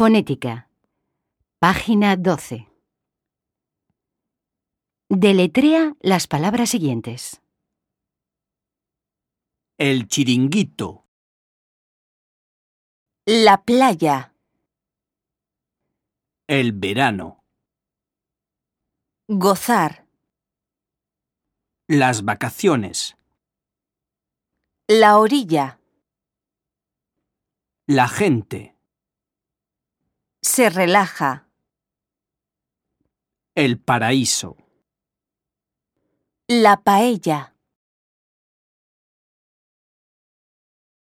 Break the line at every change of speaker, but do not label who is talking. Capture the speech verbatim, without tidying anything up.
Fonética. Página doce. Deletrea las palabras siguientes.
El chiringuito.
La playa.
El verano.
Gozar.
Las vacaciones.
La orilla.
La gente.
Se relaja.
El paraíso.
La paella.